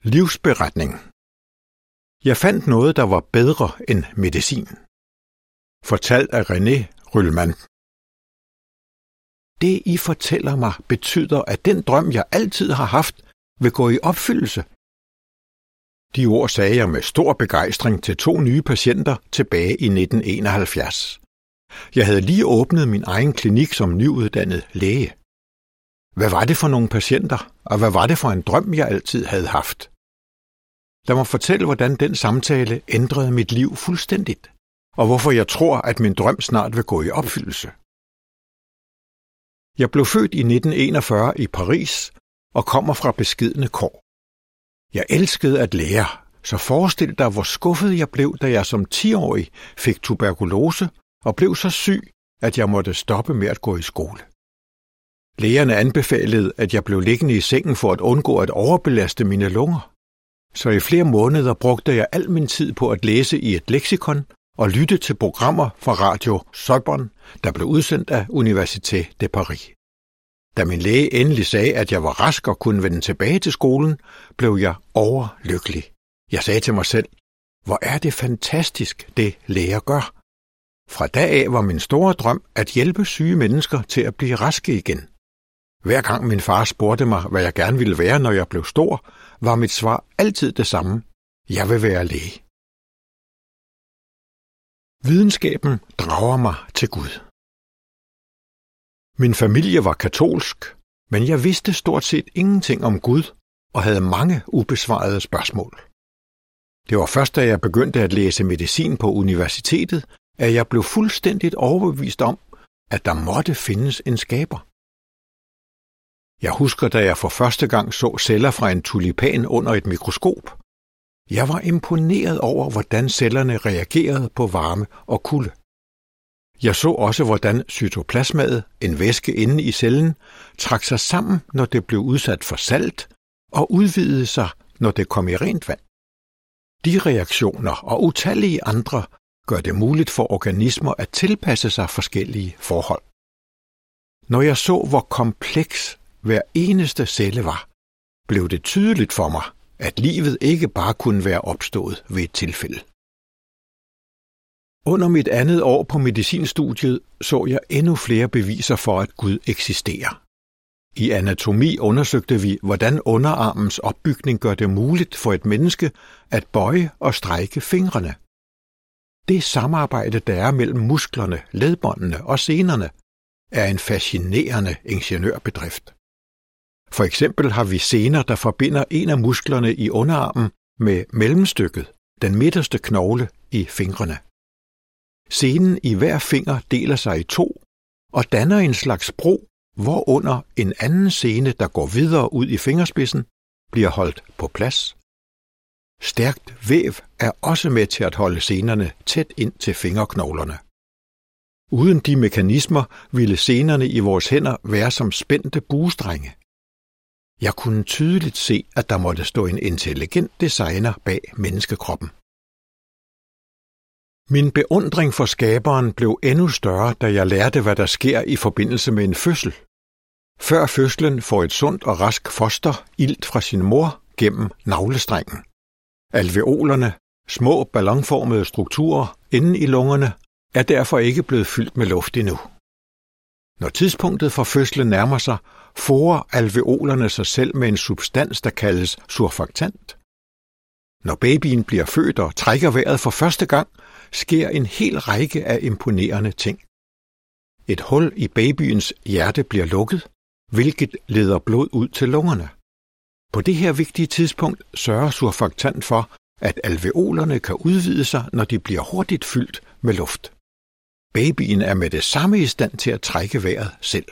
Livsberetning. Jeg fandt noget, der var bedre end medicin. Fortalt af René Røhlmann. Det, I fortæller mig, betyder, at den drøm, jeg altid har haft, vil gå i opfyldelse. De ord sagde jeg med stor begejstring til 2 nye patienter tilbage i 1971. Jeg havde lige åbnet min egen klinik som nyuddannet læge. Hvad var det for nogle patienter, og hvad var det for en drøm, jeg altid havde haft? Lad mig fortælle, hvordan den samtale ændrede mit liv fuldstændigt, og hvorfor jeg tror, at min drøm snart vil gå i opfyldelse. Jeg blev født i 1941 i Paris og kommer fra beskedne kår. Jeg elskede at lære, så forestil dig, hvor skuffet jeg blev, da jeg som 10-årig fik tuberkulose og blev så syg, at jeg måtte stoppe med at gå i skole. Lægerne anbefalede, at jeg blev liggende i sengen for at undgå at overbelaste mine lunger. Så i flere måneder brugte jeg al min tid på at læse i et leksikon og lytte til programmer fra Radio Sorbonne, der blev udsendt af Université de Paris. Da min læge endelig sagde, at jeg var rask og kunne vende tilbage til skolen, blev jeg overlykkelig. Jeg sagde til mig selv, hvor er det fantastisk, det læger gør. Fra da af var min store drøm at hjælpe syge mennesker til at blive raske igen. Hver gang min far spurgte mig, hvad jeg gerne ville være, når jeg blev stor, var mit svar altid det samme. Jeg vil være læge. Videnskaben drager mig til Gud. Min familie var katolsk, men jeg vidste stort set ingenting om Gud og havde mange ubesvarede spørgsmål. Det var først, da jeg begyndte at læse medicin på universitetet, at jeg blev fuldstændigt overbevist om, at der måtte findes en skaber. Jeg husker, da jeg for første gang så celler fra en tulipan under et mikroskop. Jeg var imponeret over, hvordan cellerne reagerede på varme og kulde. Jeg så også, hvordan cytoplasmaet, en væske inde i cellen, trak sig sammen, når det blev udsat for salt, og udvidede sig, når det kom i rent vand. De reaktioner og utallige andre gør det muligt for organismer at tilpasse sig forskellige forhold. Når jeg så, hvor kompleks hver eneste celle var, blev det tydeligt for mig, at livet ikke bare kunne være opstået ved et tilfælde. Under mit andet år på medicinstudiet så jeg endnu flere beviser for, at Gud eksisterer. I anatomi undersøgte vi, hvordan underarmens opbygning gør det muligt for et menneske at bøje og strække fingrene. Det samarbejde, der er mellem musklerne, ledbåndene og senerne, er en fascinerende ingeniørbedrift. For eksempel har vi sener, der forbinder en af musklerne i underarmen med mellemstykket, den midterste knogle i fingrene. Senen i hver finger deler sig i 2 og danner en slags bro, hvorunder en anden sene, der går videre ud i fingerspidsen, bliver holdt på plads. Stærkt væv er også med til at holde senerne tæt ind til fingerknoglerne. Uden de mekanismer ville senerne i vores hænder være som spændte buestrenge. Jeg kunne tydeligt se, at der måtte stå en intelligent designer bag menneskekroppen. Min beundring for skaberen blev endnu større, da jeg lærte, hvad der sker i forbindelse med en fødsel. Før fødslen får et sundt og rask foster ilt fra sin mor gennem navlestrengen. Alveolerne, små ballonformede strukturer inde i lungerne, er derfor ikke blevet fyldt med luft endnu. Når tidspunktet for fødslen nærmer sig, forer alveolerne sig selv med en substans, der kaldes surfaktant. Når babyen bliver født og trækker vejret for første gang, sker en hel række af imponerende ting. Et hul i babyens hjerte bliver lukket, hvilket leder blod ud til lungerne. På det her vigtige tidspunkt sørger surfaktant for, at alveolerne kan udvide sig, når de bliver hurtigt fyldt med luft. Babyen er med det samme i stand til at trække vejret selv.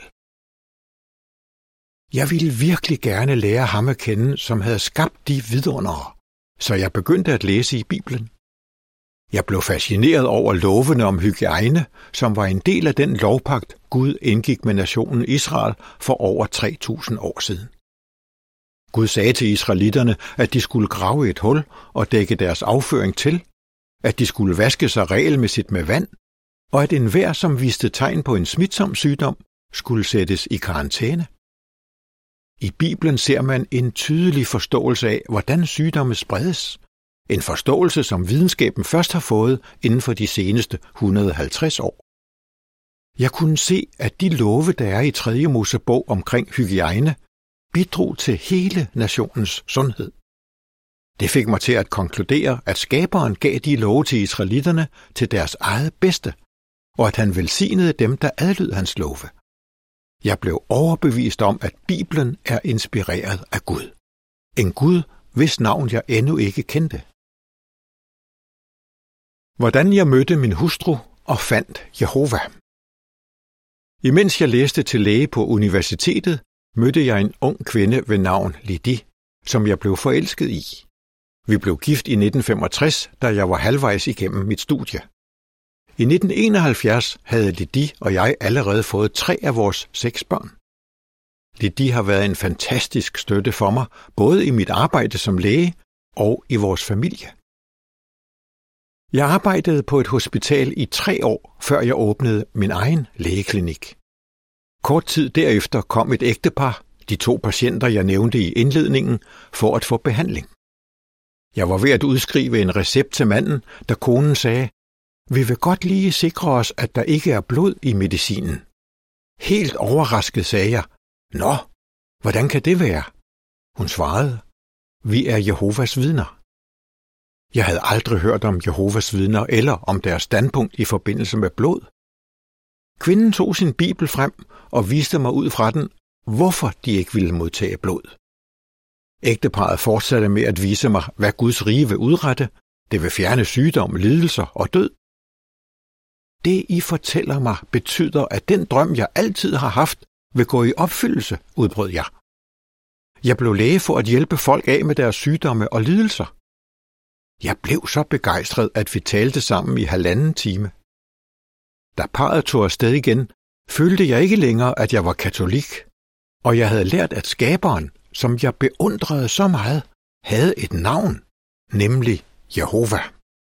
Jeg ville virkelig gerne lære ham at kende, som havde skabt de vidundere, så jeg begyndte at læse i Bibelen. Jeg blev fascineret over lovene om hygiejne, som var en del af den lovpagt, Gud indgik med nationen Israel for over 3000 år siden. Gud sagde til israelitterne, at de skulle grave et hul og dække deres afføring til, at de skulle vaske sig regelmæssigt med vand, og at enhver, som viste tegn på en smitsom sygdom, skulle sættes i karantæne. I Bibelen ser man en tydelig forståelse af, hvordan sygdomme spredes. En forståelse, som videnskaben først har fået inden for de seneste 150 år. Jeg kunne se, at de love, der er i 3. Mosebog omkring hygiejne, bidrog til hele nationens sundhed. Det fik mig til at konkludere, at skaberen gav de love til israelitterne til deres eget bedste, og at han velsignede dem, der adlød hans love. Jeg blev overbevist om, at Bibelen er inspireret af Gud. En Gud, hvis navn jeg endnu ikke kendte. Hvordan jeg mødte min hustru og fandt Jehova. Imens jeg læste til læge på universitetet, mødte jeg en ung kvinde ved navn Lidi, som jeg blev forelsket i. Vi blev gift i 1965, da jeg var halvvejs igennem mit studie. I 1971 havde Lidi og jeg allerede fået 3 af vores 6 børn. Lidi har været en fantastisk støtte for mig, både i mit arbejde som læge og i vores familie. Jeg arbejdede på et hospital i 3 år, før jeg åbnede min egen lægeklinik. Kort tid derefter kom et ægtepar, de 2 patienter, jeg nævnte i indledningen, for at få behandling. Jeg var ved at udskrive en recept til manden, da konen sagde, vi vil godt lige sikre os, at der ikke er blod i medicinen. Helt overrasket sagde jeg, nå, hvordan kan det være? Hun svarede, vi er Jehovas vidner. Jeg havde aldrig hørt om Jehovas vidner eller om deres standpunkt i forbindelse med blod. Kvinden tog sin bibel frem og viste mig ud fra den, hvorfor de ikke ville modtage blod. Ægteparret fortsatte med at vise mig, hvad Guds rige vil udrette. Det vil fjerne sygdom, lidelser og død. Det, I fortæller mig, betyder, at den drøm, jeg altid har haft, vil gå i opfyldelse, udbrød jeg. Jeg blev læge for at hjælpe folk af med deres sygdomme og lidelser. Jeg blev så begejstret, at vi talte sammen i 1,5 time. Da parret tog afsted igen, følte jeg ikke længere, at jeg var katolik, og jeg havde lært, at skaberen, som jeg beundrede så meget, havde et navn, nemlig Jehova.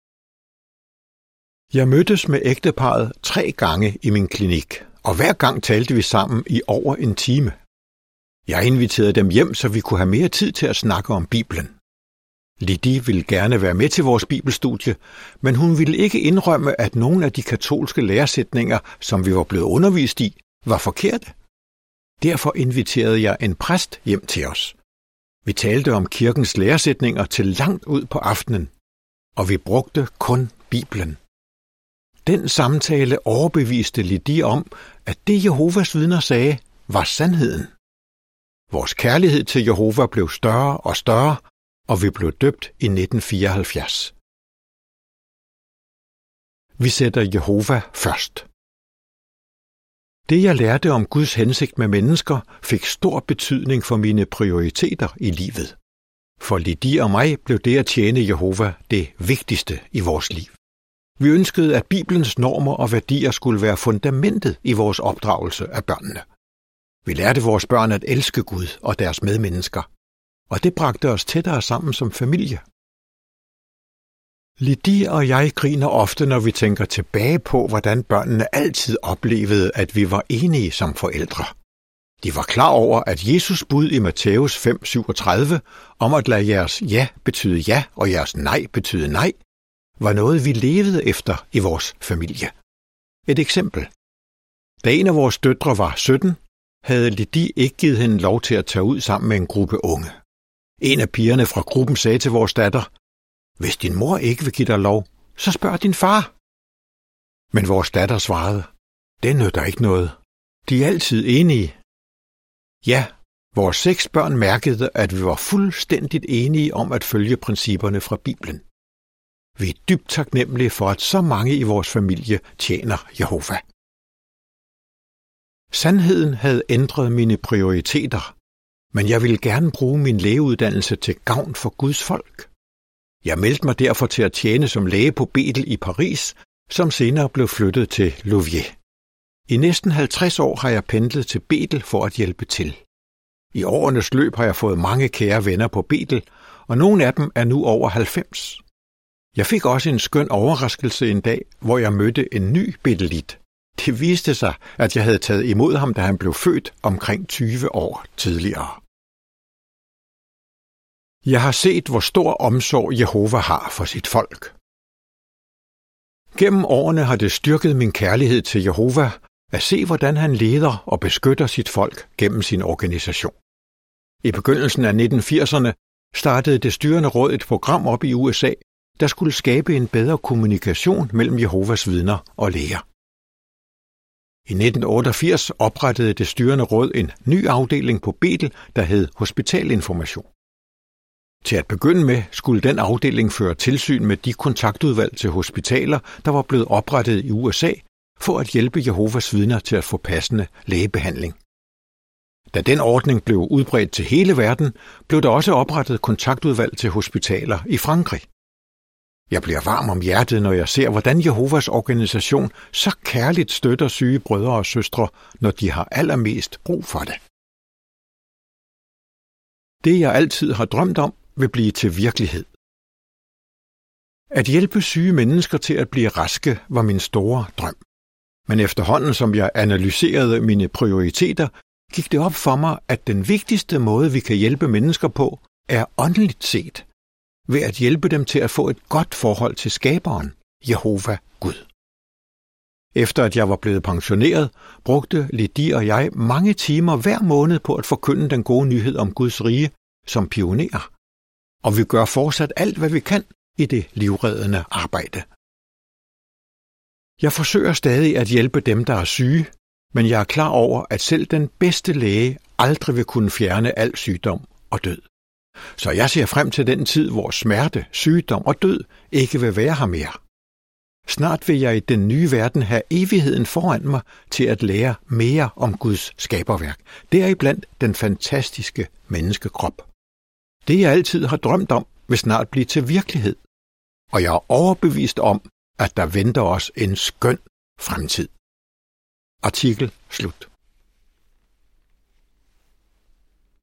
Jeg mødtes med ægteparret 3 gange i min klinik, og hver gang talte vi sammen i over 1 time. Jeg inviterede dem hjem, så vi kunne have mere tid til at snakke om Bibelen. Lidi ville gerne være med til vores bibelstudie, men hun ville ikke indrømme, at nogle af de katolske læresætninger, som vi var blevet undervist i, var forkerte. Derfor inviterede jeg en præst hjem til os. Vi talte om kirkens læresætninger til langt ud på aftenen, og vi brugte kun Bibelen. Den samtale overbeviste Lidi om, at det Jehovas vidner sagde, var sandheden. Vores kærlighed til Jehova blev større og større, og vi blev døbt i 1974. Vi sætter Jehova først. Det, jeg lærte om Guds hensigt med mennesker, fik stor betydning for mine prioriteter i livet. For Lidi og mig blev det at tjene Jehova det vigtigste i vores liv. Vi ønskede, at Bibelens normer og værdier skulle være fundamentet i vores opdragelse af børnene. Vi lærte vores børn at elske Gud og deres medmennesker, og det bragte os tættere sammen som familie. Lidi og jeg griner ofte, når vi tænker tilbage på, hvordan børnene altid oplevede, at vi var enige som forældre. De var klar over, at Jesus bud i Matthæus 5:37 om at lade jeres ja betyde ja og jeres nej betyde nej, var noget, vi levede efter i vores familie. Et eksempel. Da en af vores døtre var 17, havde Lidi ikke givet hende lov til at tage ud sammen med en gruppe unge. En af pigerne fra gruppen sagde til vores datter, hvis din mor ikke vil give dig lov, så spørg din far. Men vores datter svarede, det nytter ikke noget. De er altid enige. Ja, vores 6 børn mærkede, at vi var fuldstændigt enige om at følge principperne fra Bibelen. Vi er dybt taknemmelige for, at så mange i vores familie tjener Jehova. Sandheden havde ændret mine prioriteter, men jeg ville gerne bruge min lægeuddannelse til gavn for Guds folk. Jeg meldte mig derfor til at tjene som læge på Bethel i Paris, som senere blev flyttet til Louviers. I næsten 50 år har jeg pendlet til Bethel for at hjælpe til. I årenes løb har jeg fået mange kære venner på Bethel, og nogle af dem er nu over 90. Jeg fik også en skøn overraskelse en dag, hvor jeg mødte en ny bethelit. Det viste sig, at jeg havde taget imod ham, da han blev født omkring 20 år tidligere. Jeg har set, hvor stor omsorg Jehova har for sit folk. Gennem årene har det styrket min kærlighed til Jehova at se, hvordan han leder og beskytter sit folk gennem sin organisation. I begyndelsen af 1980'erne startede det styrende råd et program op i USA, der skulle skabe en bedre kommunikation mellem Jehovas vidner og læger. I 1988 oprettede det styrende råd en ny afdeling på Betel, der hed Hospitalinformation. Til at begynde med skulle den afdeling føre tilsyn med de kontaktudvalg til hospitaler, der var blevet oprettet i USA, for at hjælpe Jehovas vidner til at få passende lægebehandling. Da den ordning blev udbredt til hele verden, blev der også oprettet kontaktudvalg til hospitaler i Frankrig. Jeg bliver varm om hjertet, når jeg ser, hvordan Jehovas organisation så kærligt støtter syge brødre og søstre, når de har allermest brug for det. Det, jeg altid har drømt om, vil blive til virkelighed. At hjælpe syge mennesker til at blive raske var min store drøm. Men efterhånden, som jeg analyserede mine prioriteter, gik det op for mig, at den vigtigste måde, vi kan hjælpe mennesker på, er åndeligt set, ved at hjælpe dem til at få et godt forhold til skaberen, Jehova Gud. Efter at jeg var blevet pensioneret, brugte Lidi og jeg mange timer hver måned på at forkynde den gode nyhed om Guds rige som pionerer, og vi gør fortsat alt, hvad vi kan i det livreddende arbejde. Jeg forsøger stadig at hjælpe dem, der er syge, men jeg er klar over, at selv den bedste læge aldrig vil kunne fjerne al sygdom og død. Så jeg ser frem til den tid, hvor smerte, sygdom og død ikke vil være her mere. Snart vil jeg i den nye verden have evigheden foran mig til at lære mere om Guds skaberværk. Deriblandt den fantastiske menneskekrop. Det, jeg altid har drømt om, vil snart blive til virkelighed. Og jeg er overbevist om, at der venter os en skøn fremtid. Artikel slut.